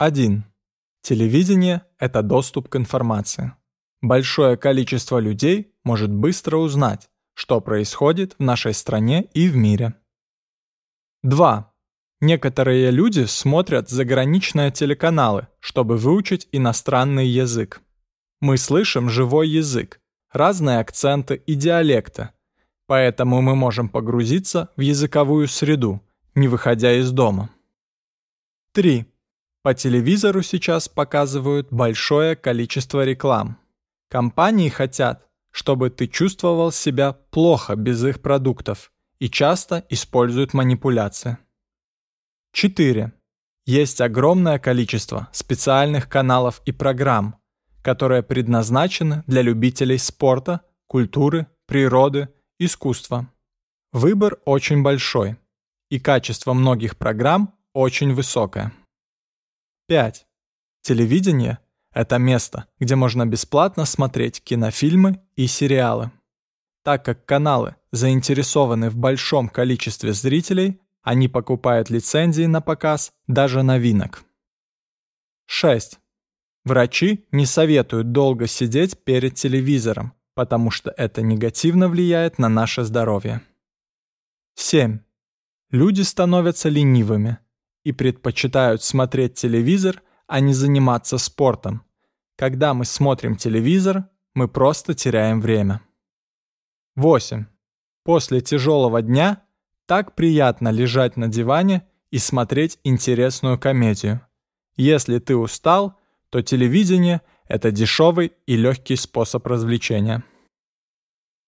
1. Телевидение – это доступ к информации. Большое количество людей может быстро узнать, что происходит в нашей стране и в мире. 2. Некоторые люди смотрят заграничные телеканалы, чтобы выучить иностранный язык. Мы слышим живой язык, разные акценты и диалекты, поэтому мы можем погрузиться в языковую среду, не выходя из дома. 3. По телевизору сейчас показывают большое количество реклам. Компании хотят, чтобы ты чувствовал себя плохо без их продуктов и часто используют манипуляции. 4. Есть огромное количество специальных каналов и программ, которые предназначены для любителей спорта, культуры, природы, искусства. Выбор очень большой, и качество многих программ очень высокое. 5. Телевидение – это место, где можно бесплатно смотреть кинофильмы и сериалы. Так как каналы заинтересованы в большом количестве зрителей, они покупают лицензии на показ даже новинок. 6. Врачи не советуют долго сидеть перед телевизором, потому что это негативно влияет на наше здоровье. 7. Люди становятся ленивыми и предпочитают смотреть телевизор, а не заниматься спортом. Когда мы смотрим телевизор, мы просто теряем время. 8. После тяжелого дня так приятно лежать на диване и смотреть интересную комедию. Если ты устал, то телевидение – это дешевый и легкий способ развлечения.